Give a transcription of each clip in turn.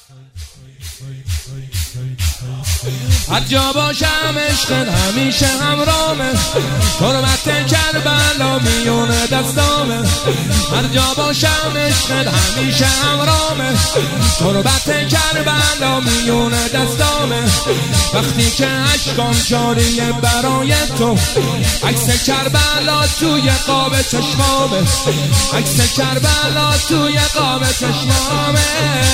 هر جا باشم عشقت همیشه همراهمه، تربت کربلا میون دستامه. هر جا باشم عشقت همیشه همراهمه، تربت کربلا میون دستامه. وقتی که اشکام جاریه برای تو، عکس کربلا توی قاب چشمامه، عکس کربلا توی قاب چشمامه.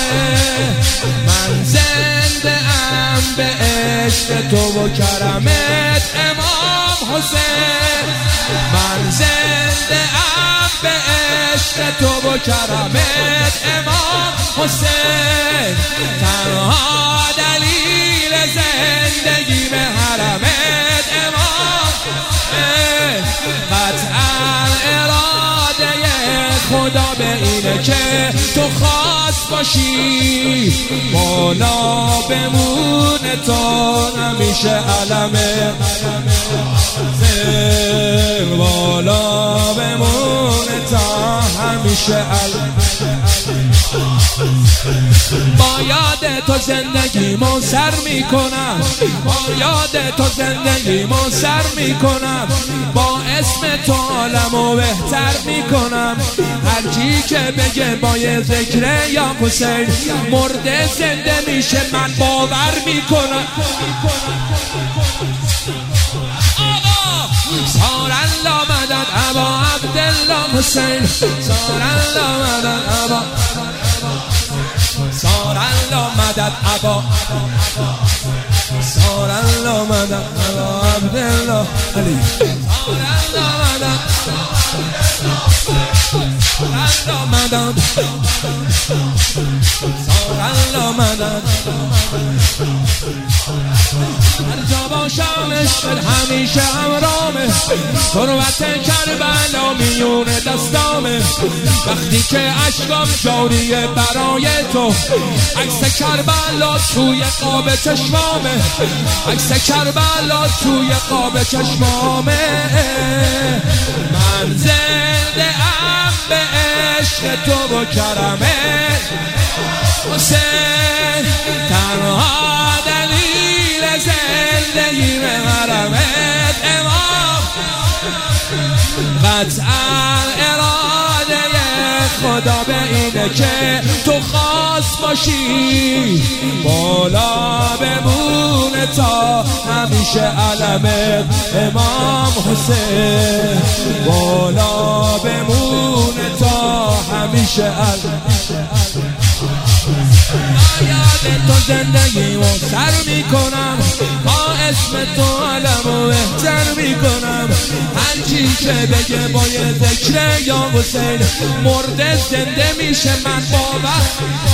من زنده ام به عشق تو و کرمت امام حسین. من زنده ام به عشق تو و کرمت امام حسین. تنها دلیل زندگی به حرمت امام حسین. قطعا اراده خدا به اینه که تو خاص باشی، بالا بمونه تا همیشه علمه، بالا بمونه تا همیشه علمه. با یاد تو زندگیمو سر میکنم، با یاد تو زندگیمو سر میکنم، با اسم تو عالمو بهتر میکنم. هر کی که بگه با یه ذکر یا حسین مرده زنده میشه، من باور میکنم. سار الله مدد ابا عبدالله حسین، سار الله مدد ابا، سار الله مدد ابا، سار الله مدد ابا عبدالله علی، سار الله مدد، سار الله مدد، سار الله مدد. هر جا باشم عشقت همیشه همراهمه، تربت کربلا میون دستامه. وقتی که اشکام جاریه برای تو، عکس کربلا توی قاب چشمامه، عکس کربلا توی قاب چشمامه. من زنده ام به عشق تو و کرمت حسین. تنها دلیل زندگی به حرمت امام. قطعا اراده خدا به اینه که تو خاص باشی، بالا بمونه تا همیشه علمت امام حسین، بالا بمونه تا همیشه علمت. یاد تو زندگیمو سر میکنم، با اسم تو علمو بهتر میکنم. هر کی که بگه با یه ذکر یا حسین مرده زنده میشه، من باور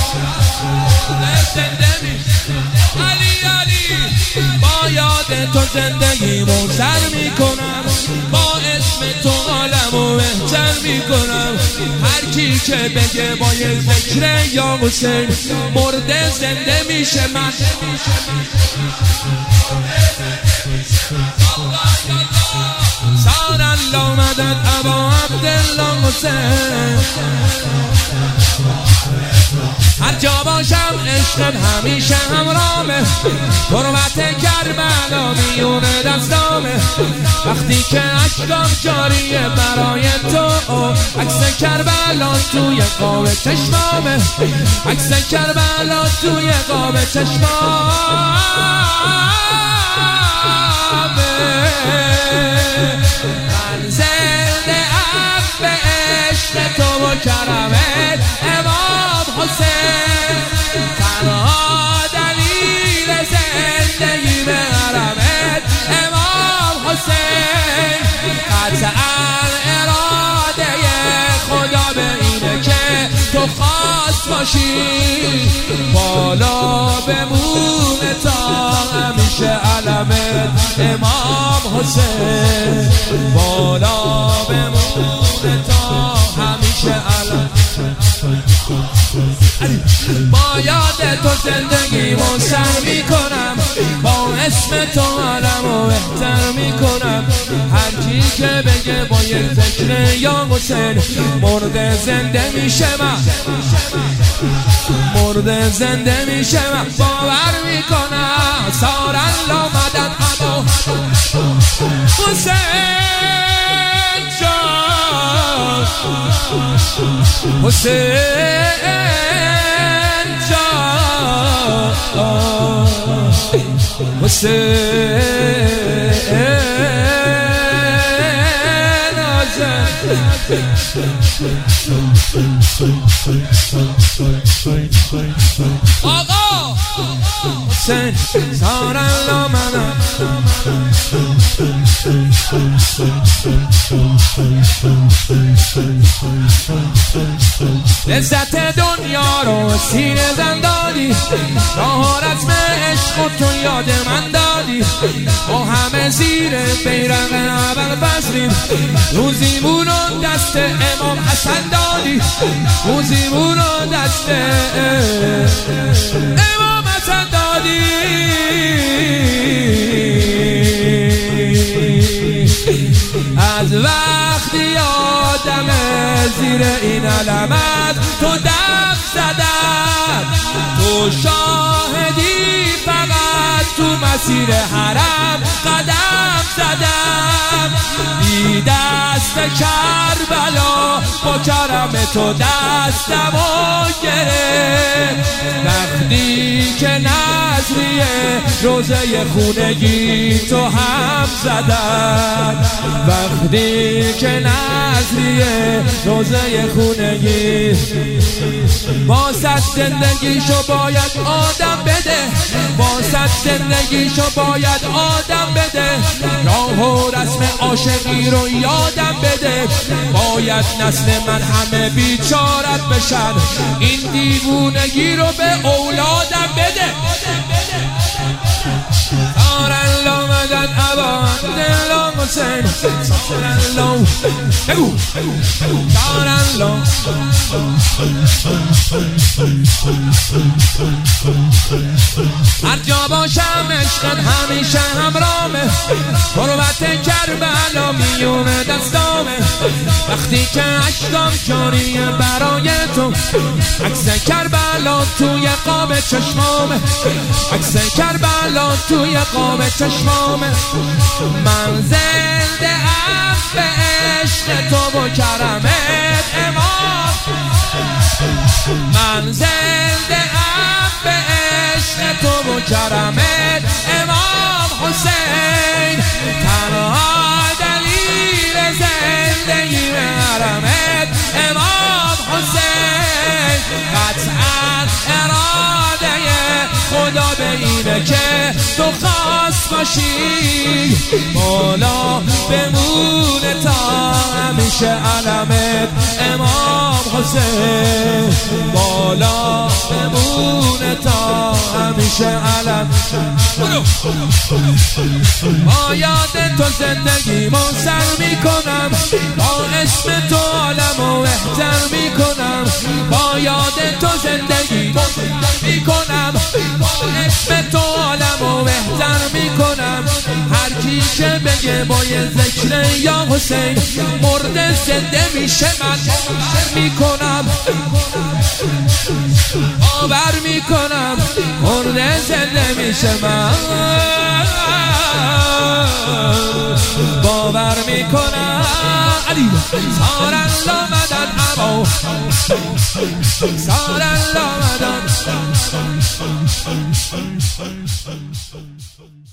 زنده میشه. علی علی با یاد تو زندگیمو سر میکنم، با اسم تو عالمو بهتر میکنم. هر کی که بگه با یه ذکر یا حسین مرده زنده میشه، من سار الله مدد ابا عبدالله حسین. هر جا باشم عشقت همیشه همراهمه، تربت کربلا میون دستامه. وقتی که اشکام جاریه برای تو، عکس کربلا توی قاب چشمامه، عکس کربلا توی قاب چشمامه. من زنده ام به عشق تو و کرمت امام حسین. تنها دلیل زندگی به حرمت امام حسین. قطعا اراده خدا به اینه که تو خاص باشی، بالا بمونه تا همیشه علمت امام حسین، بالا بمونه تا همیشه علمت. با یاد تو زندگیمو سر میکنم، با اسم تو عالمو بهتر میکنم. هر کی که بگه با یه ذکر یا حسین مرده زنده میشه من، مرده زنده میشه من. باور میکنم سار الله مدد ابا حسین جان، حسین جان، آقا حسین سار الله منم. لذت دنیا رو سینه زن دادی، راه رسم عشق تو یاد من دادی. با همه زیر بیرق اول فصلیم، روزیمون رو دست امام حسن دادی، روزیمون رو دست امام حسن دادی. از وقتی آدم زیر این علمت تو دم زدن، تو شاهدی فقط تو مسیر حرم قدم زدم. بی دست کربلا با کرم تو دستمو گرفت، وقتی که نظریه روزه خونگی تو هم زدن، وقتی که نظریه روزه خونگی. باست زندگیشو باید آدم بده، باست زندگیشو باید آدم بده. راه و رسم عاشقی رو یادم بده، باید نسل من همه بیچارت بشن. این دیوونگی رو به اولادم بده. سار الله مدد ابا دل حسین، سار الله بگو، سار الله. هر جا باشم عشقت همیشه همراهمه، غربت کربلا میونه دستامه. وقتی که اشکام جاریه برای تو، عکس کربلا توی قاب چشمامه، عکس کربلا توی قاب چشمامه. من زنده ام به عشق تو و کرمت امام، من زنده ام به عشق تو و کرمت امام حسین. تنها دلیل زندگی حرمت امام حسین. قطعا اراده خدا به اینه که تو خاص باشی، مولا بمونه تا همیشه علمت امام حسین، مولا بمونه تا همیشه علم. با یاد تو زندگی ما سر میکنم، با اسم تو عالمو بهتر میکنم. با یاد تو زندگی ما سر میکنم، با اسم تو عالمو بهتر میکنم. هر کی که بگه با یه ذکر یا حسین مرده زنده میشه من میکنم، باور میکنم مرده زنده میشه من، باور میکنم. علی سار الله مدد ابا، سار الله مدد.